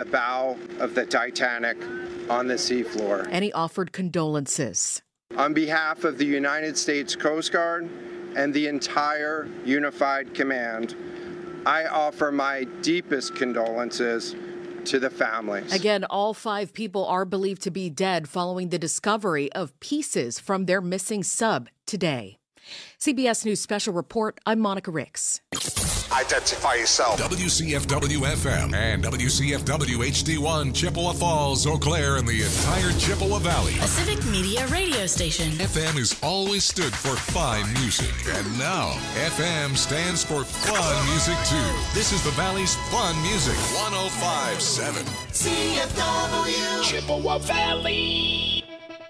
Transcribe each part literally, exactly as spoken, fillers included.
bow of the Titanic on the seafloor. And he offered condolences. On behalf of the United States Coast Guard and the entire Unified Command, I offer my deepest condolences to the families. Again, all five people are believed to be dead following the discovery of pieces from their missing sub today. C B S News Special Report, I'm Monica Ricks. Identify yourself. W C F W F M and W C F W H D one, Chippewa Falls, Eau Claire, and the entire Chippewa Valley. A civic media radio station. F M has always stood for fine music, and now F M stands for fun music too. This is the Valley's fun music. one oh five point seven C F W Chippewa Valley.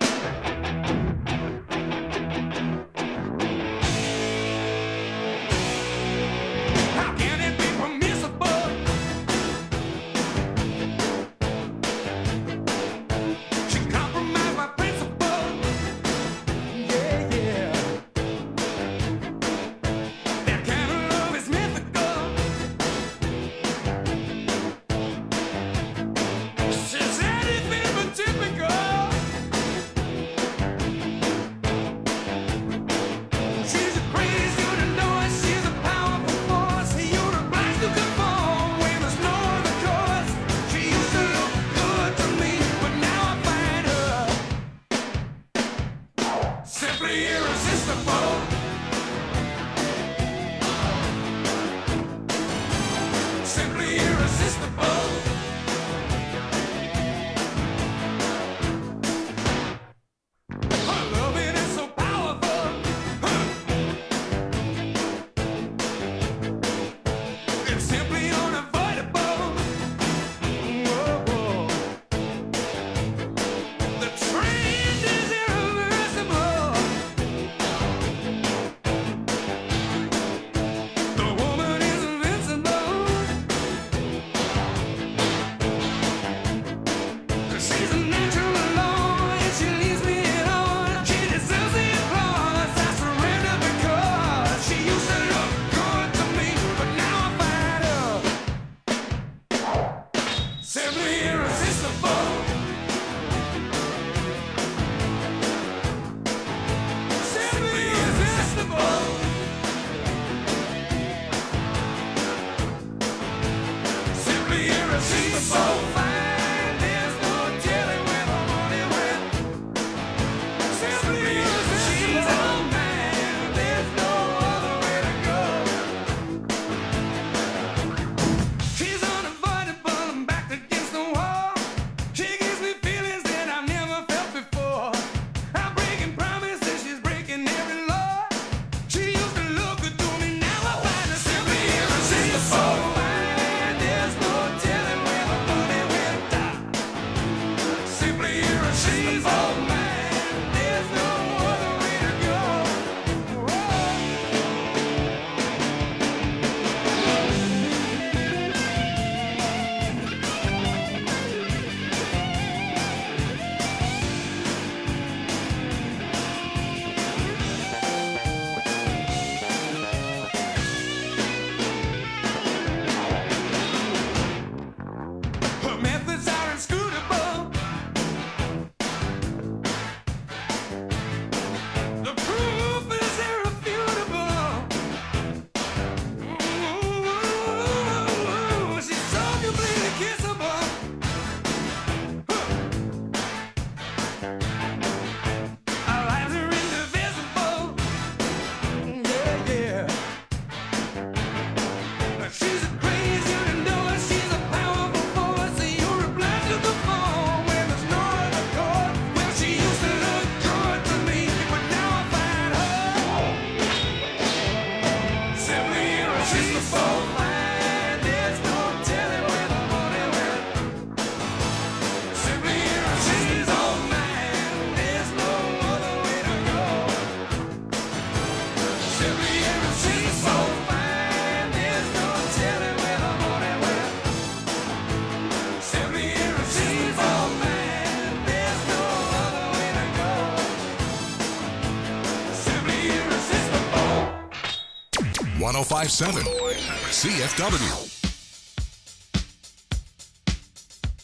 one oh five point seven C F W.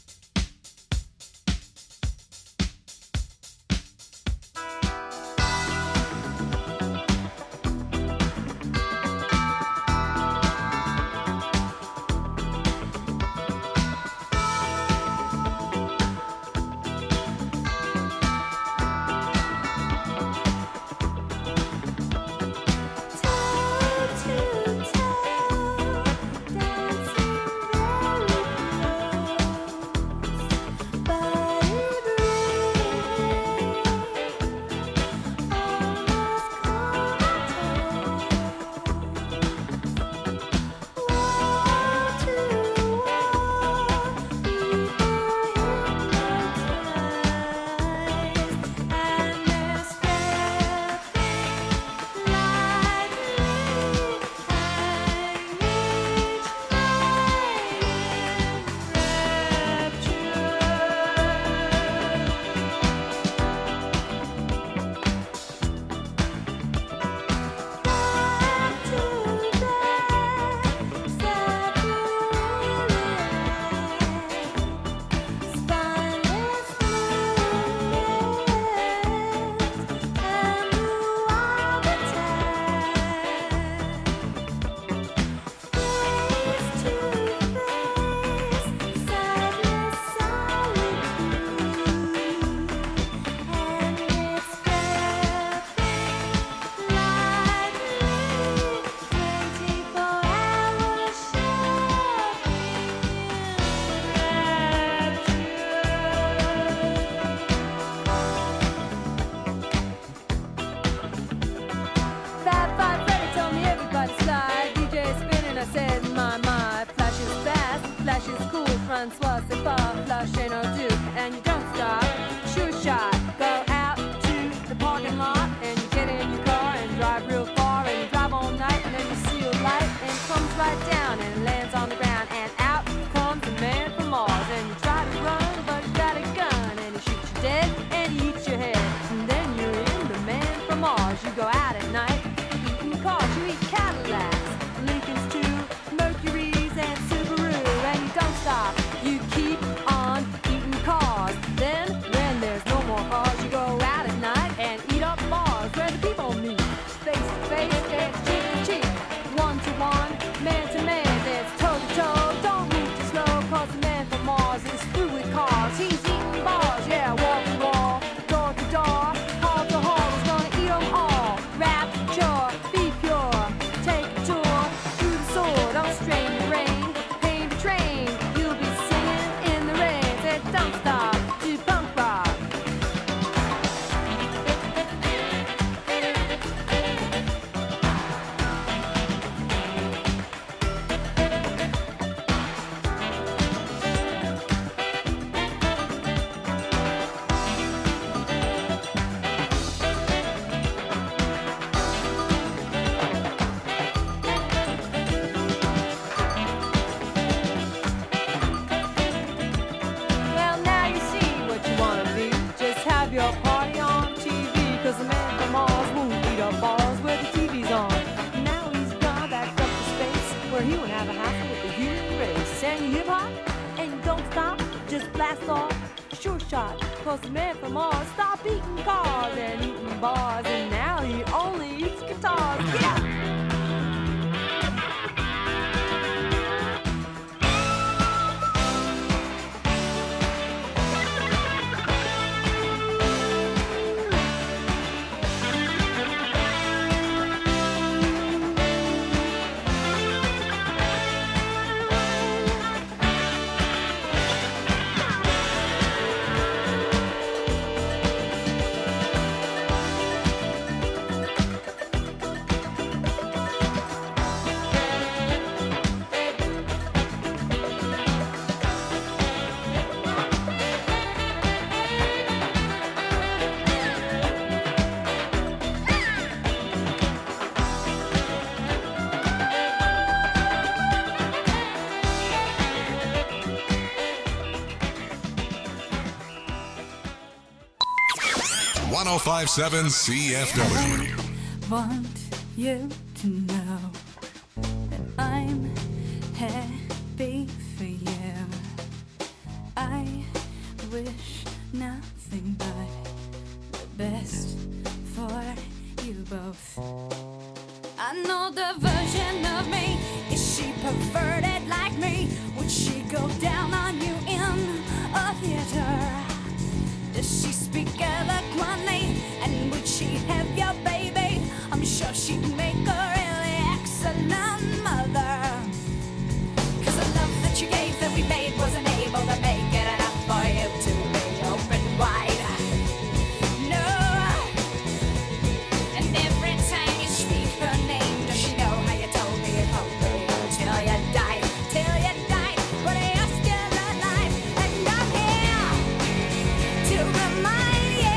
a flush ain't no duke, and you don't stop. Sure shot, go out to the parking lot, and you get in your car and drive real far, and you drive all night, and then you see a light, and it comes right down and lands on the ground, and out comes the man from Mars, and you try to run, but you got a gun, and he shoots you dead, and he eats your head, and then you're in the man from Mars. You go out at night, eating cars, you eat Cadillacs, Lincolns too, Mercuries and Subaru, and you don't stop. You keep on eating cars. Then, when there's no more cars, you go out at night and eat up bars where the people meet. Face to face, dance cheek to cheek. One to one, man to man, dance toe to toe. Don't move too slow, cause the man from Mars is through with cars. He's eating bars, yeah, wall to wall, door to door, hall to hall. He's gonna eat them all. Rapture, be pure, take a tour through the sword. Don't strain the rain, pain to train. You'll be singing in the rain. Say, don't stop, do punk rock. Well, now you see what you wanna be. Just have your party on T V, cause the man from Mars won't eat up balls where the T V's on. Now he's gone back up to space, where he won't have a hassle with the human race. And you hip hop, and you don't stop, just blast off, sure shot. Cause the man from Mars stopped eating cars and eating bars, and now he only eats guitars. Get up! one oh five point seven C F W. Want you to know that I'm happy for you. I wish nothing but the best for you both. I know the version of me. Is she perverted like me? Would she go down on you in a theater? Does she speak eloquently? And would she have your baby? I'm sure she'd make a really excellent mother. Cause the love that you gave that we made wasn't able to make it enough for you to be open wide. No. And every time you speak her name, does she know how you told me it hoped for you till you died, till you died, but you're still alive. And I'm here to remind you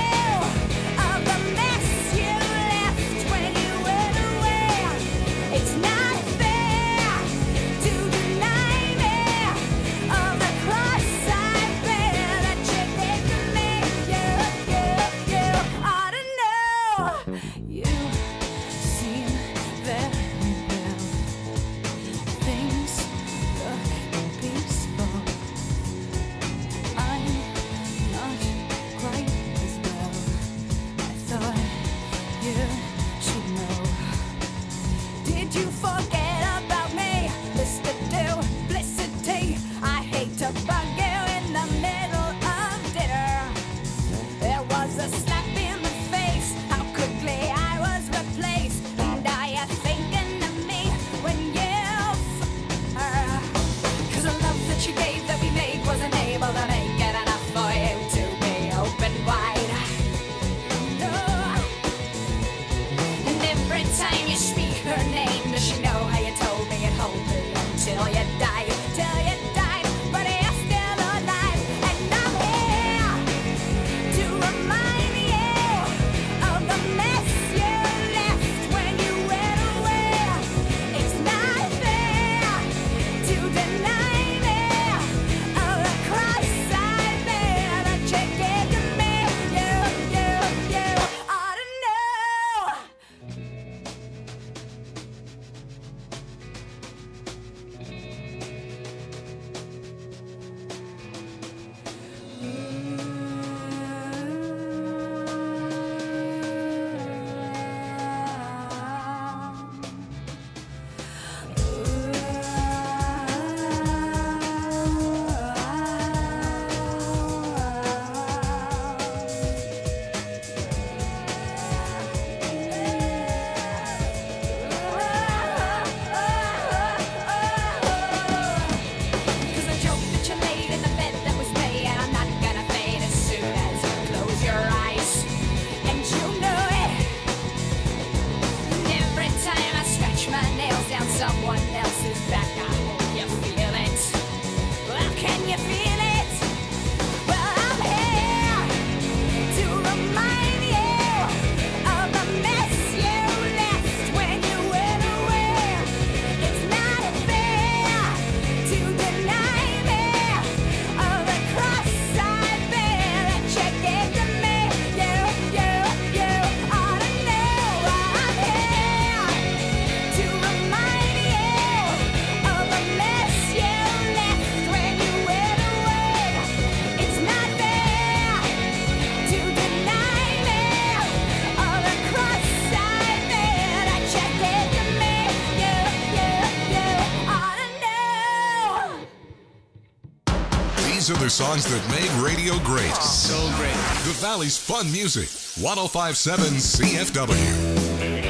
These are the songs that made radio great. So great. The Valley's Fun Music. one oh five point seven C F W.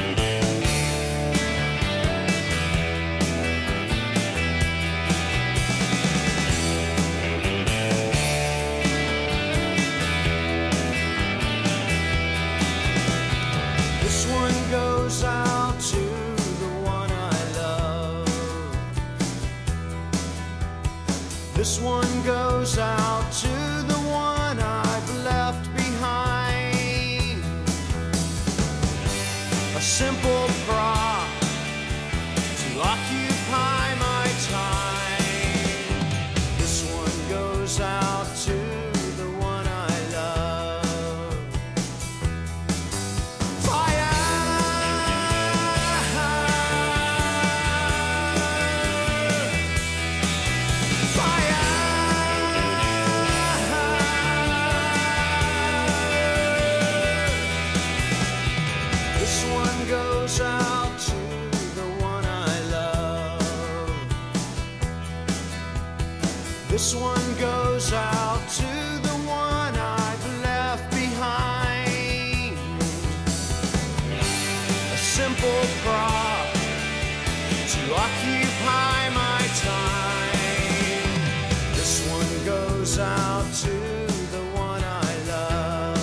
This one goes out to the one I've left behind. A simple prop to occupy my time. This one goes out to the one I love. Fire! Out to the one I love. This one goes out to the one I've left behind. A simple prop to occupy my time. This one goes out to the one I love.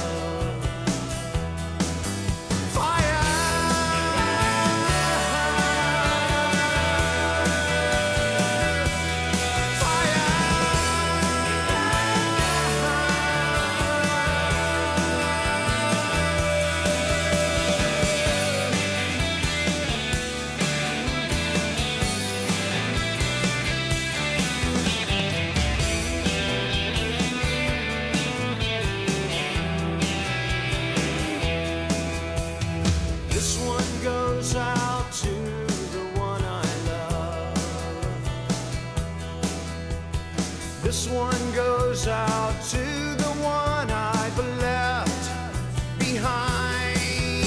This one goes out to the one I've left behind.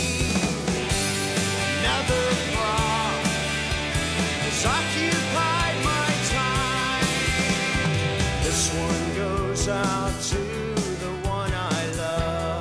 Another prop has occupied my time. This one goes out to the one I love.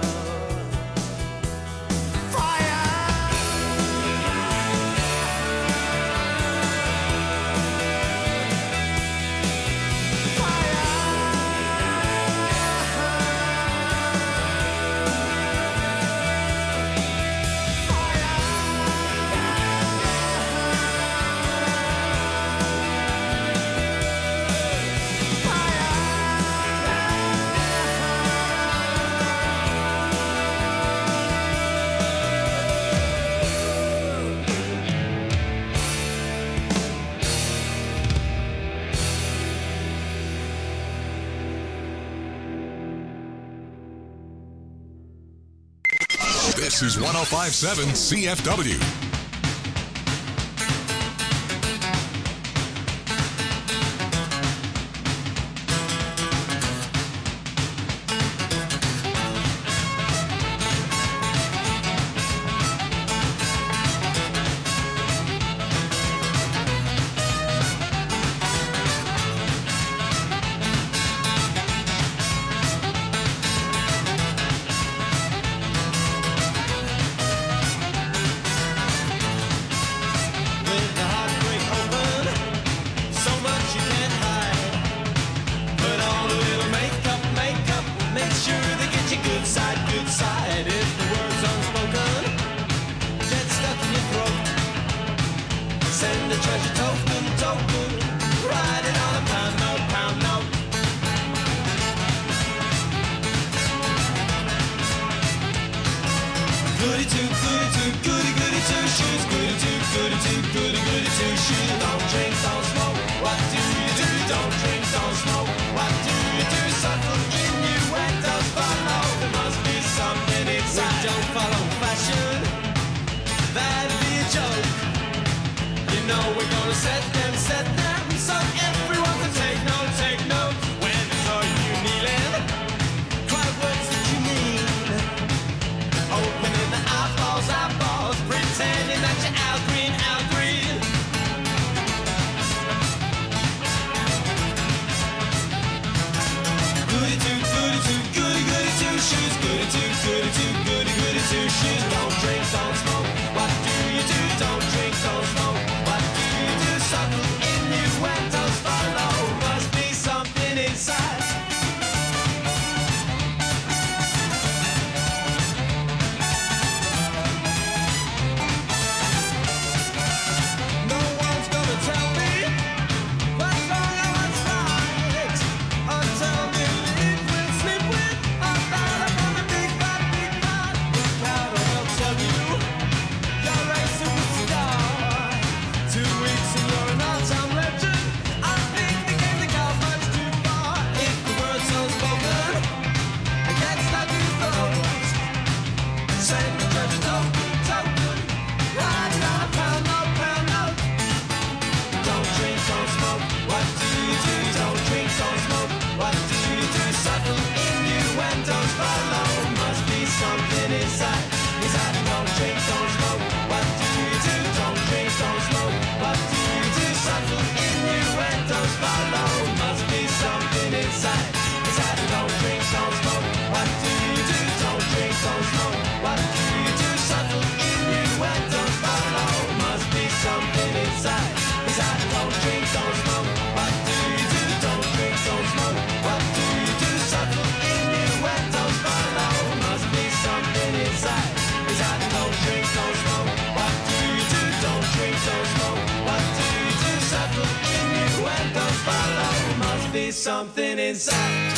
This is one oh five point seven C F W. something inside.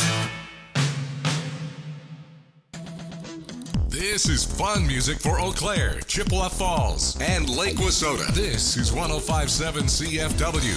This is fun music for Eau Claire, Chippewa Falls, and Lake Wissota. This is one oh five point seven C F W.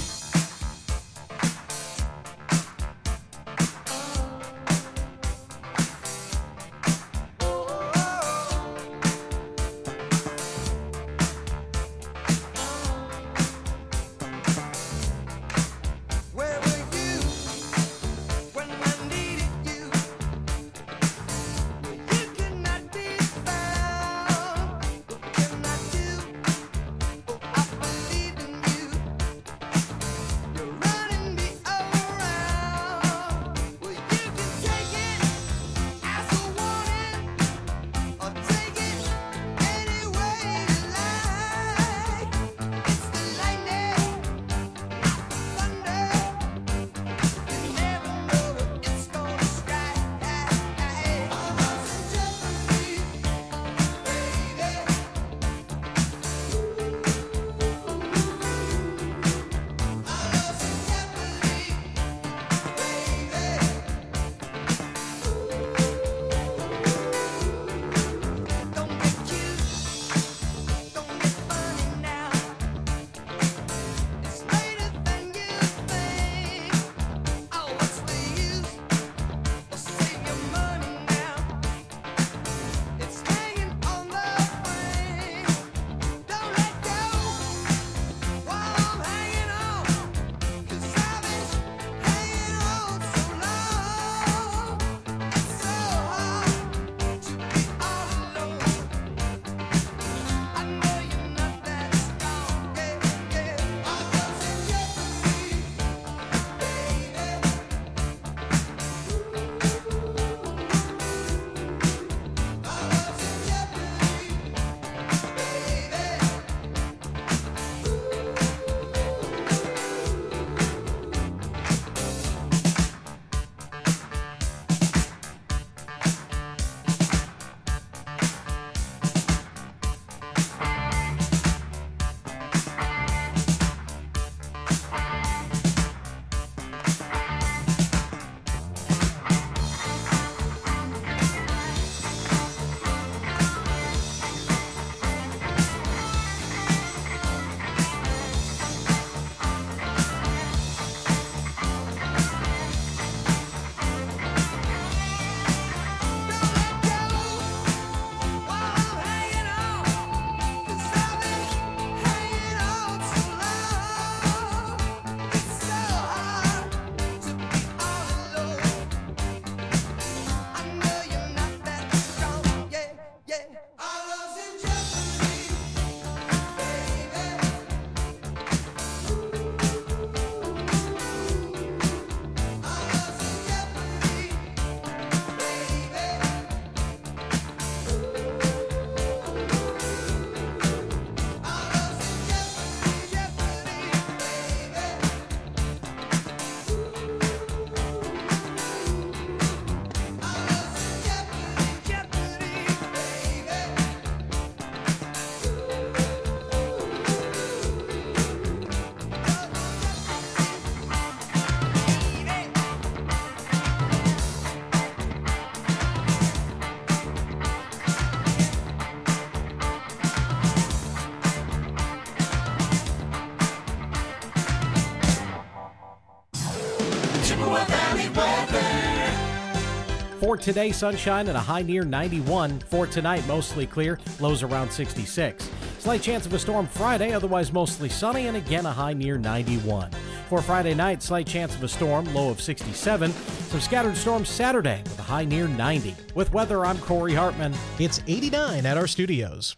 For today, sunshine and a high near ninety-one. For tonight, mostly clear, lows around sixty-six. Slight chance of a storm Friday, otherwise mostly sunny, and again a high near ninety-one. For Friday night, slight chance of a storm, low of sixty-seven. Some scattered storms Saturday with a high near ninety. With weather, I'm Corey Hartman. It's eighty-nine at our studios.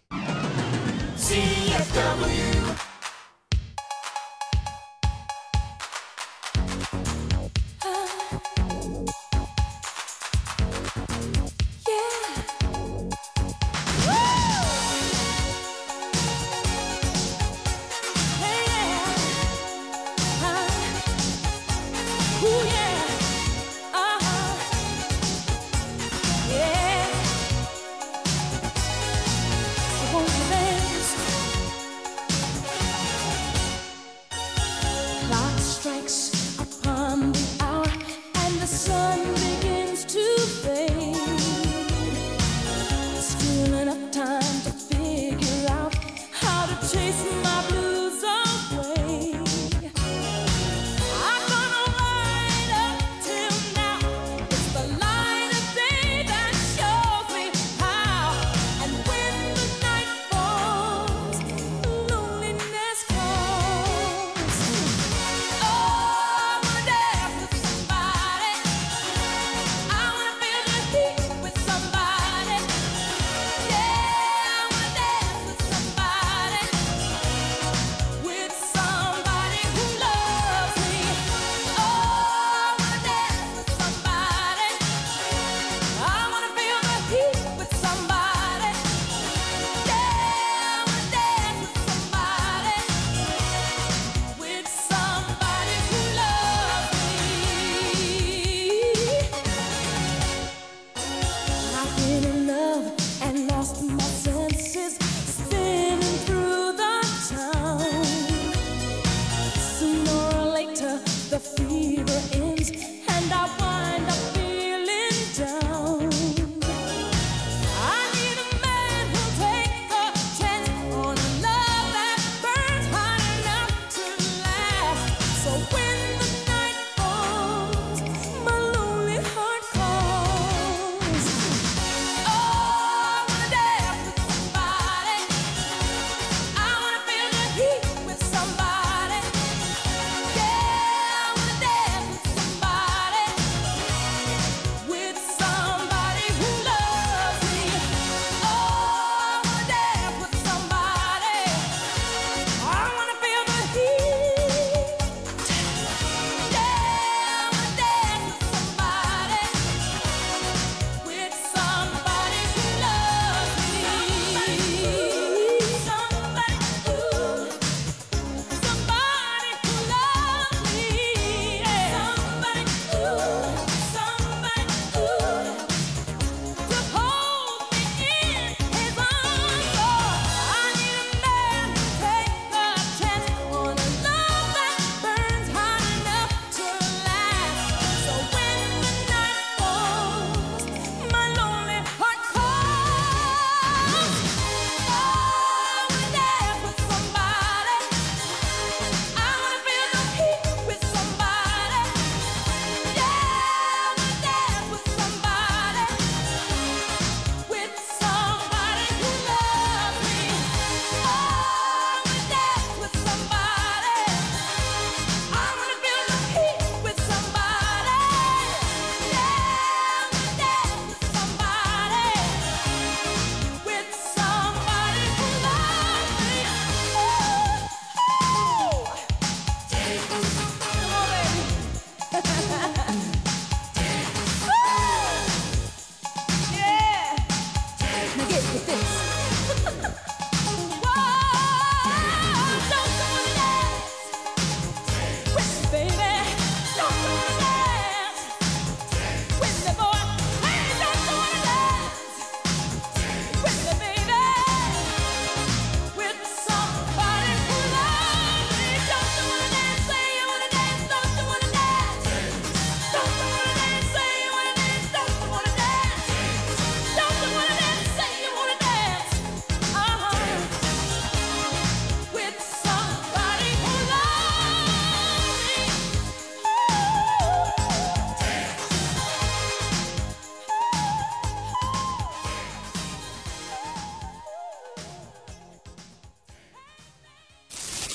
C F W.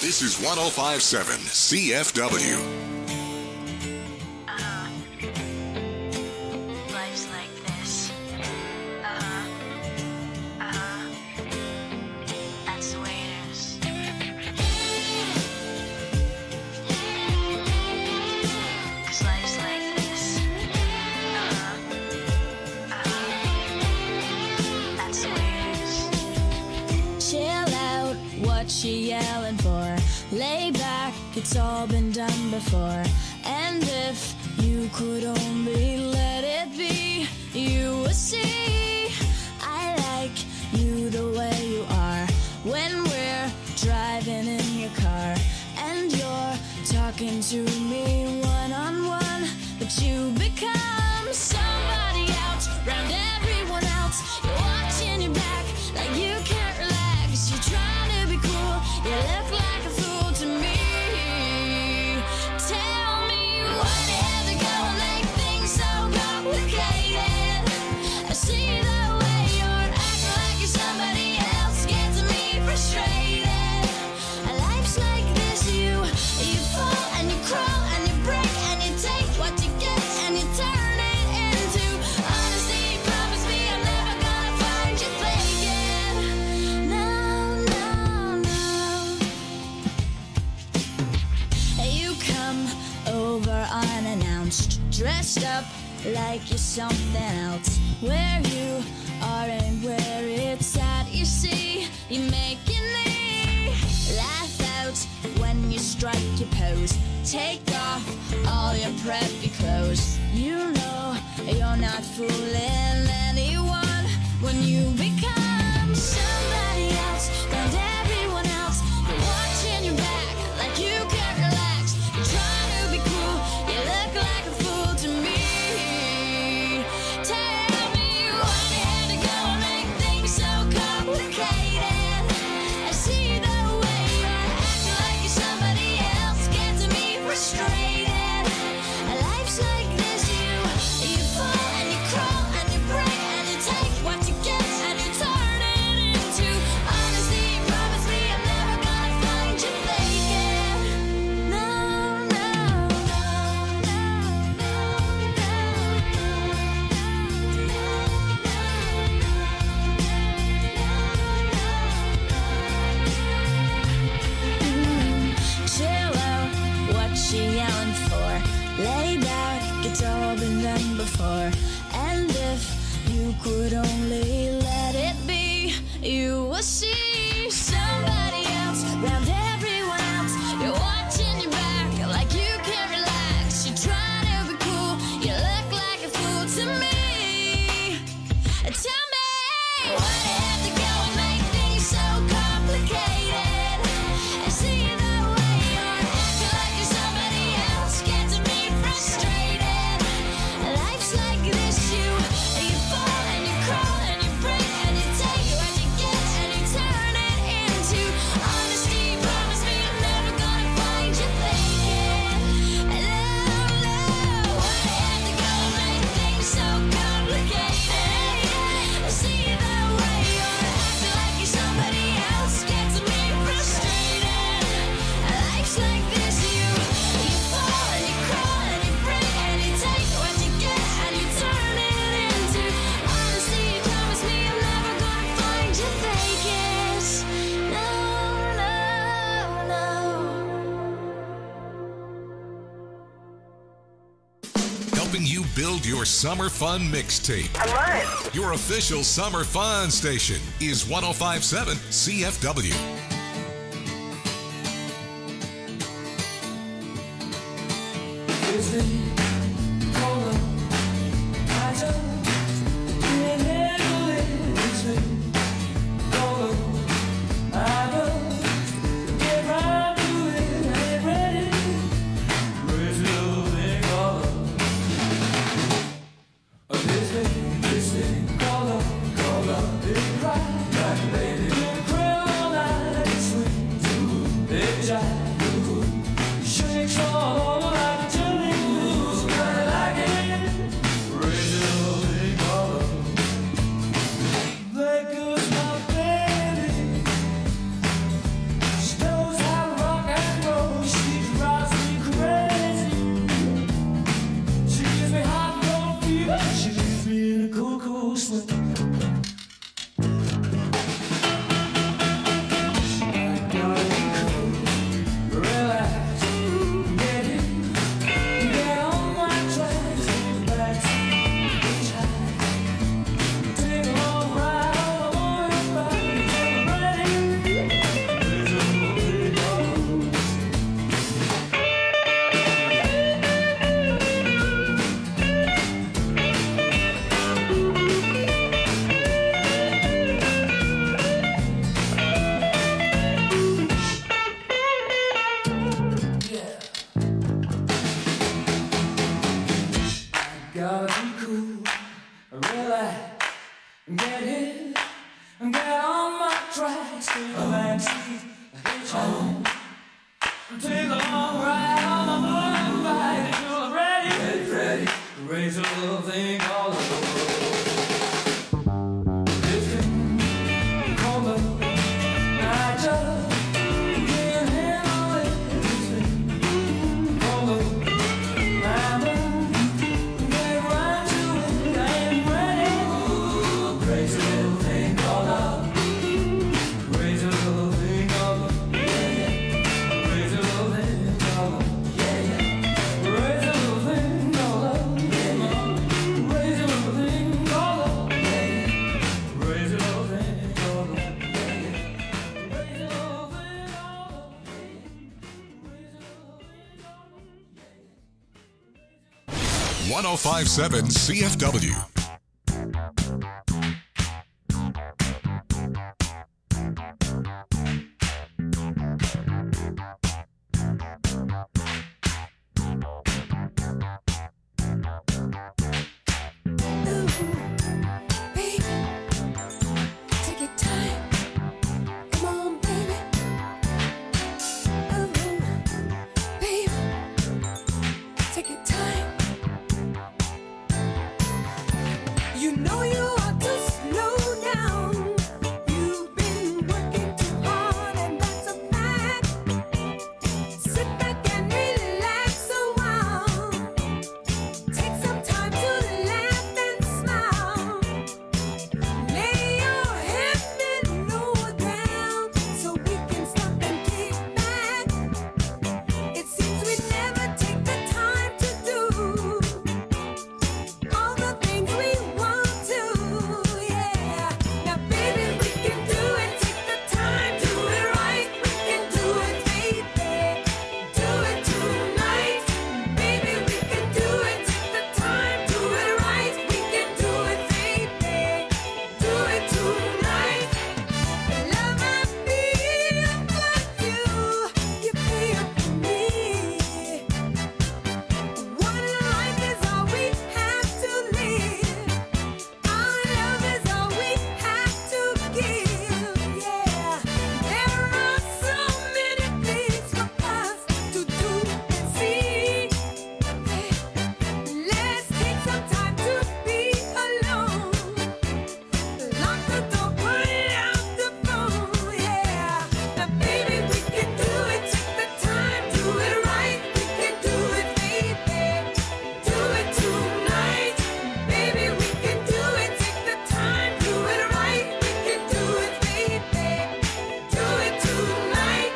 This is one oh five point seven C F W. She yelling for, lay back, it's all been done before. And if you could only let it be, you would see I like you the way you are. When we're driving in your car and you're talking to me one on one, but you become somebody else round everyone else. You're watching your back like you can't relax. You're trying to be cool, you look like a fool to me. Tell me what had to go and make things so complicated. I see the way you're acting like you're somebody else, gets me frustrated. Life's like this, you you fall and you crawl and you break and you take what you get and you turn it into honesty. Promise me I'm never gonna find you faking. No, no, no. You come over unannounced, dressed up like you're something else. Where you are and where it's at, you see, you making me laugh out when you strike your pose. Take off all your preppy clothes. You know you're not fooling anyone when you become somebody else and everyone else. You're watching your back like you can't relax. You're trying to be cool, you look like a fool to me. Tell me what had to go and make things so complicated. I see the way you're acting like you're somebody else, gets me frustrated. Life's like this, you you fall and you crawl and you break and you take what you get and you turn it into honesty. Promise me I'm never gonna find you faking. No, no, no, chill out, what she yelling for? Lay back, it's all been done before. And if you could only let it be, you will see somebody else round everyone else. You're watching your back like you can't relax. You're trying to be cool, you look like a fool to me. Tell me what had to go and make things so complicated. I see the way you're acting like you're somebody else, gets me frustrated. Life's like this, you you fall and you crawl and you break and you take what you get and you turn it into honesty. Promise me I'm never gonna find you faking. No, no, what had to go and make things so complicated. I see the way you're acting like you're somebody else, gets me frustrated. Life's like this, you you fall and you crawl and you break and you take what you get and you turn it into honesty. Promise me I'm never gonna find you faking. No, no, no. Helping you build your summer fun mixtape. I love it. Your official summer fun station is one oh five point seven C F W. Shakes all over like a jelly. back, get hit, get on my tracks, take the back seat, hitchhike, take a long ride on my motorbike until I'm ready, ready, ready, raise a little thing all over. This thing called love, I just can't handle it. This thing called love, I'm get right to it, I ain't ready. Ooh, crazy little thing called love, crazy little thing called love, yeah, yeah. Crazy little thing called love, yeah, yeah. Crazy little thing called love, yeah, yeah. Crazy little thing called love, yeah, yeah. Crazy little thing called love, yeah, yeah. Crazy little thing called love, yeah, yeah. one oh five point seven C F W. Take your time. Come on, baby. Oh, baby. Take your time. You know you ought to slow down. You've been working too hard, and that's a fact. Sit back and relax a while. Take some time to laugh and smile. Lay your head and lower down so we can stop and kick back. It seems we never take the time to do all the things we want to, yeah. Now, baby, we can do it. Take the time, do it right. We can do it, baby. Do it tonight, baby. We can do it. Take the time, do it right. We can do it, baby. Do it tonight. Love, I feel for you. You feel for me. One life is all we have to live. Our love is all we have to give, yeah. There are so many things for us to do and see. Let's take some time to be alone. Lock the door, put out the phone, yeah. Now, baby, we can do it. Take the time, do it right. We can do it, baby. Do it tonight, baby. We can do it. Take the time, do it right. We can do it, baby. Do it tonight.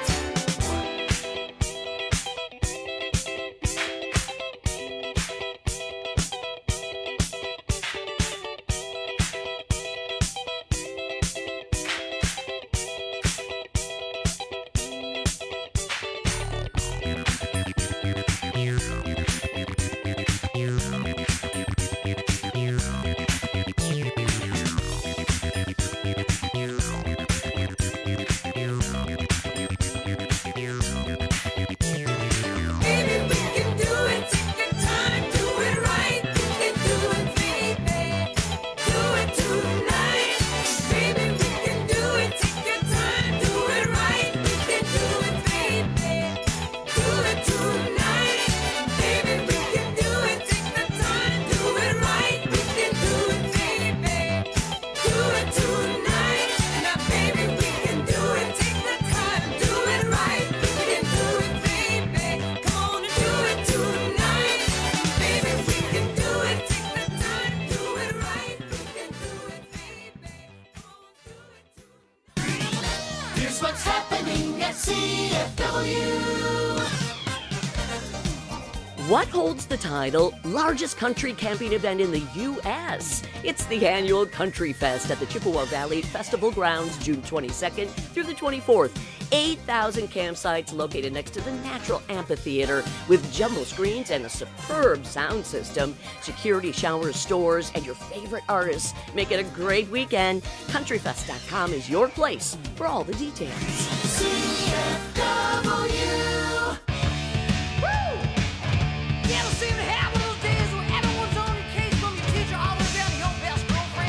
Baby, we can do it. Take the time, do it right. We can do it, baby. Do it tonight, baby. We can do it. Take your time, do it right. We can do it, baby. Do it tonight, baby. We can do it. Take the time, do it right. We can do it, baby. Do it tonight, now, baby. We can do it. Take the time, do it right. We can do it, baby. Come on and do it tonight, baby. We can do it. Take the time, do it right. We can do it, baby. Here's what's happening at C F W. What holds the title largest country camping event in the U S? It's the annual Country Fest at the Chippewa Valley Festival Grounds, June twenty-second through the twenty-fourth. eight thousand campsites located next to the Natural Amphitheater with jumbo screens and a superb sound system. Security showers, stores, and your favorite artists make it a great weekend. country fest dot com is your place for all the details. C F W. You ever seem to have one of those days when everyone's on your case from your teacher all the way down to your best girlfriend?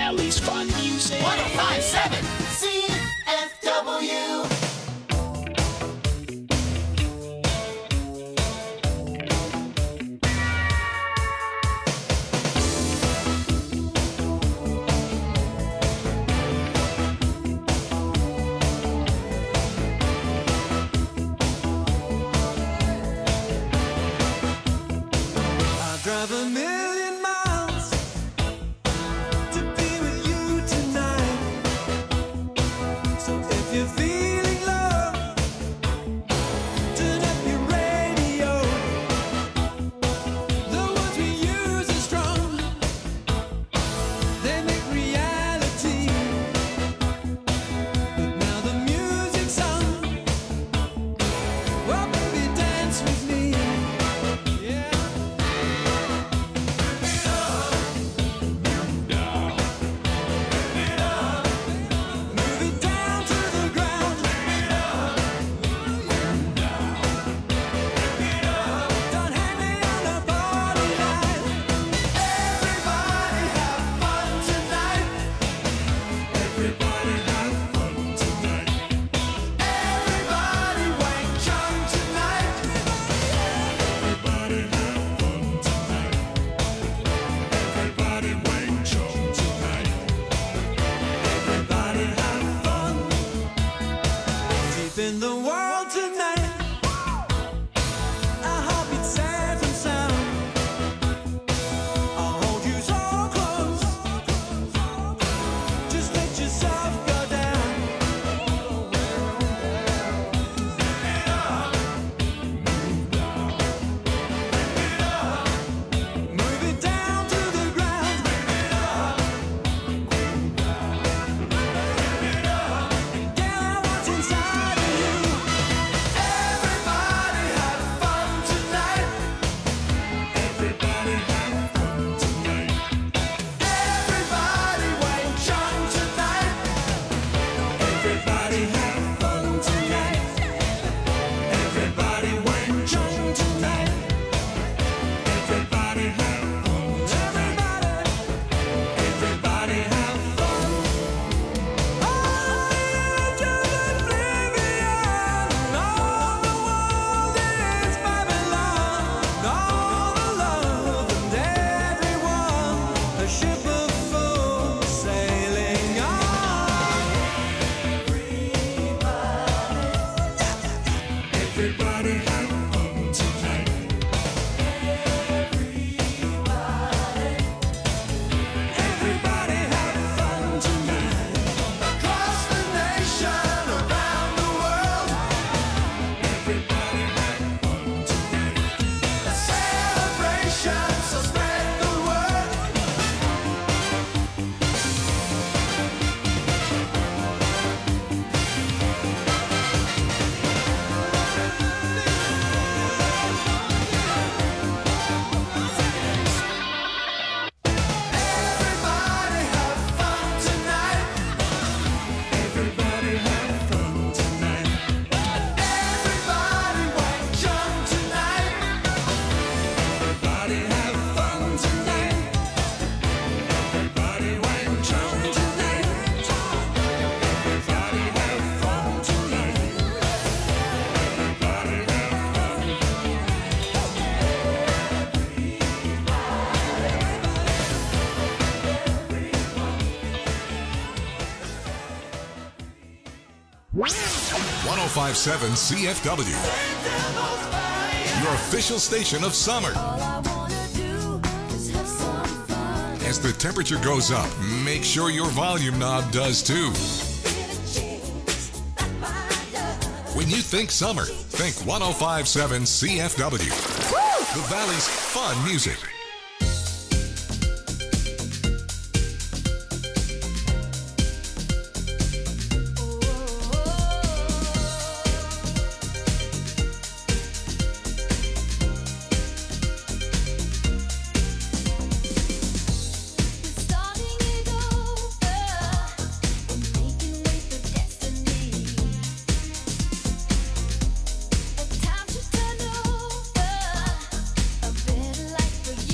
Valley's fun music. one oh five point seven C F W. I drive a million miles to be with you tonight. So if you're feeling low, turn up your radio. The words we use are strong, they make reality. But now the music's on. Well, baby, dance with me. Yeah. Move it down to the ground. Don't hang me on the body line. Everybody have fun tonight. Everybody have fun tonight. Everybody Wang Chung tonight. Everybody have fun tonight. Everybody Wang Chung tonight. Everybody have fun. Deep in the world tonight. Our heartbeat safe and sound. I'll hold you so close. Just let yourself go down. Move it down to the ground. Get what's inside of you. Everybody have fun tonight. Everybody have fun tonight. Everybody Wang Chung tonight. Everybody have fun tonight. Everybody Wang Chung tonight. Everybody have fun. Everybody, everybody have fun. Oh, just oblivion. All the world is Babylon. All the love and everyone. A ship of fools sailing on. Everybody have fun tonight. Everybody have fun tonight. Across the nation, around the world. Everybody have fun tonight. A celebration, so spread the word. Everybody have fun tonight. Everybody have fun tonight. Everybody Wang Chung tonight. Everybody have fun tonight. Everybody Wang Chung tonight. Everybody have fun tonight. Everybody have fun. one oh five point seven C F W, your official station of summer. As the temperature goes up, make sure your volume knob does too. When you think summer, think one oh five point seven C F W, the Valley's fun music. Starting it over, making way for destiny. A time to turn over, a better life for you.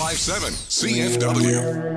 five seven C F W.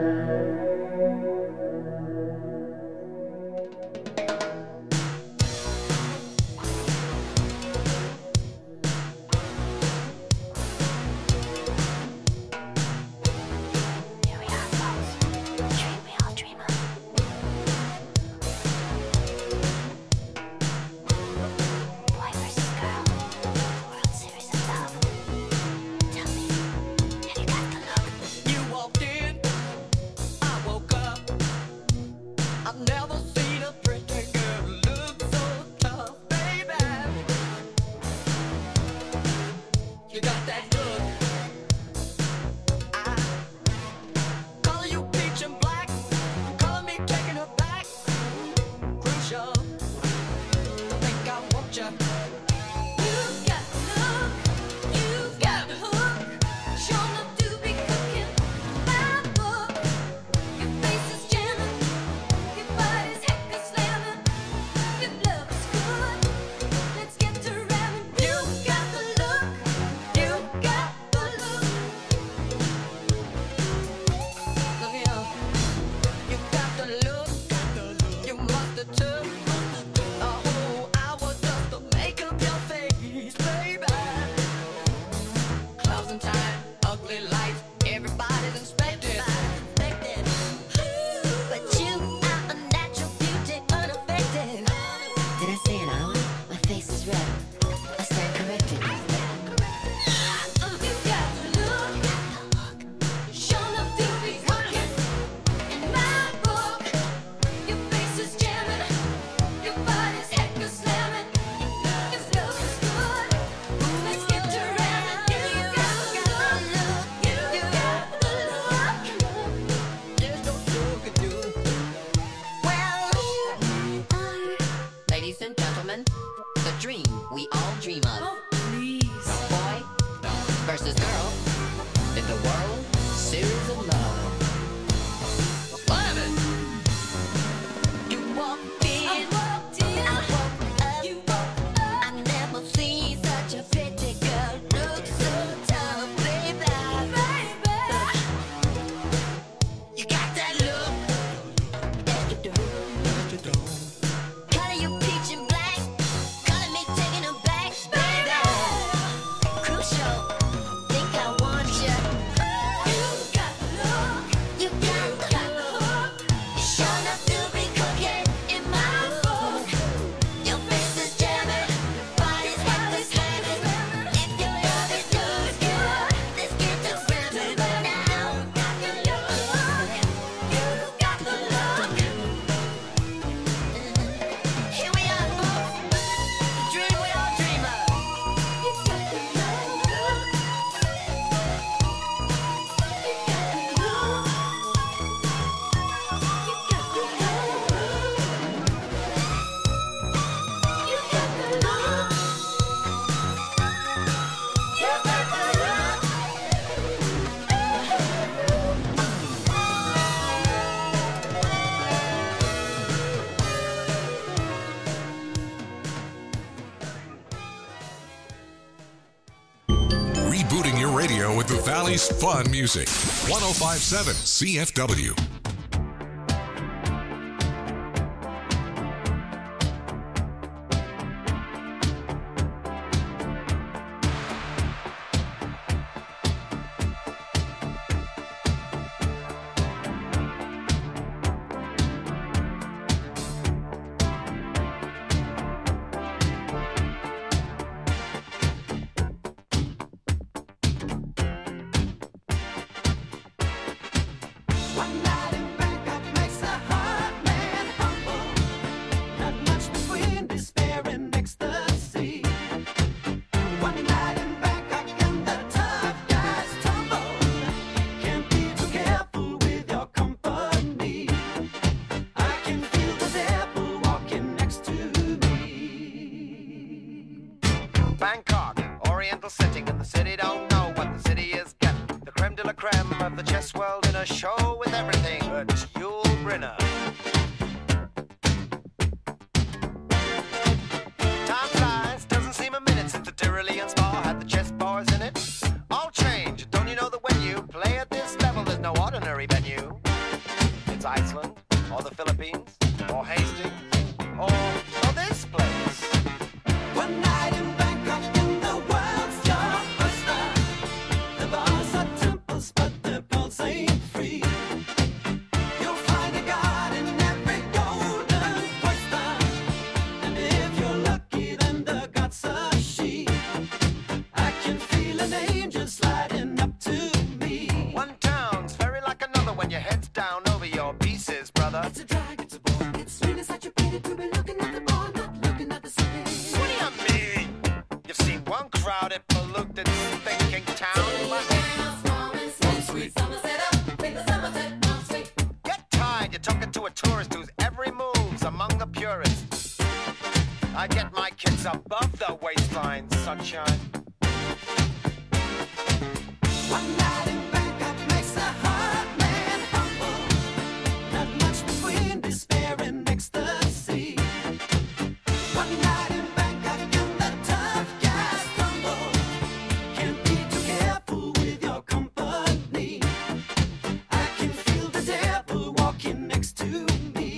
Rebooting your radio with the Valley's fun music. one oh five point seven C F W. Bangkok, oriental setting, and the city don't know what the city is getting. The creme de la creme of the chess world in a show with everything but Yul Brynner. Time flies, doesn't seem a minute since the Tyrolean Spa had the chess bars in it. All change, don't you know that when you play at this or Hastings, or, or this place. One night in Bangkok in the world's your oyster. The bars are temples, but their pulse ain't free. You'll find a god in every golden oyster. And if you're lucky, then the god's a she. I can feel an angel sliding up to me. One town's very like another when your head's down over your pieces, brother. It's a drag, it's a bore. It's really such a pity to be looking at the bar, not looking at the city. What do you mean? You've seen one crowded, polluted, thinking town. Get tired, you're talking to a tourist whose every move's among the purists. I get my kids above the waistline, sunshine. One night in Bangkok makes a hard man humble. Not much between despair and ecstasy. One night in Bangkok and the tough guys tumble. Can't be too careful with your company. I can feel the devil walking next to me.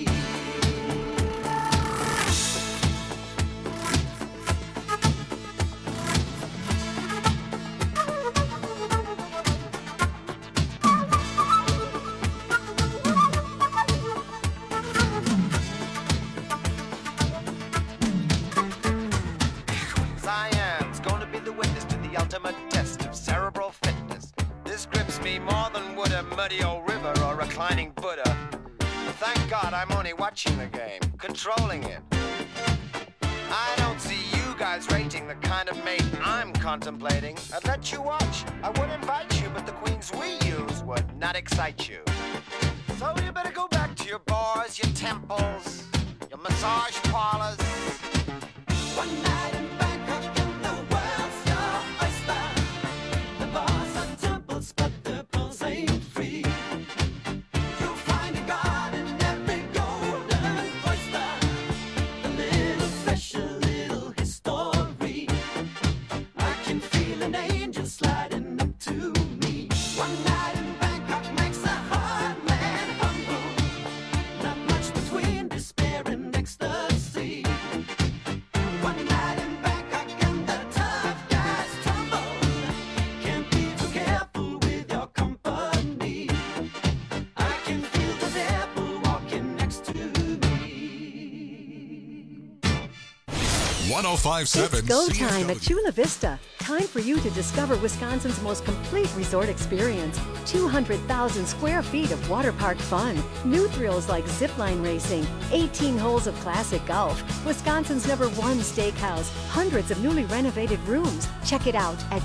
Cyan's gonna be the witness to the ultimate test of cerebral fitness. This grips me more than would a muddy old river or reclining Buddha. But thank God I'm only watching the game, controlling it. I don't see you guys rating the kind of mate I'm contemplating. I'd let you watch, I would invite you, but the queens we use would not excite you. So you better go back to your bars, your temples, your massage parlors. One night in Bangkok and the world's your oyster. The bars are temples, but the pulse ain't free. You'll find a god in every golden oyster. A little fish, a little history. I can feel an angel sliding up to me. One night in Bangkok makes a hard man humble. Not much between despair and ecstasy. One night in Bangkok and the tough guys tumble. Can't be too careful with your company. I can feel the devil walking next to me. one oh five point seven It's go C F time W. at Chula Vista. Time for you to discover Wisconsin's most complete resort experience. two hundred thousand square feet of water park fun. New thrills like zipline racing. eighteen holes of classic golf. Wisconsin's number one steakhouse. Hundreds of newly renovated rooms. Check it out at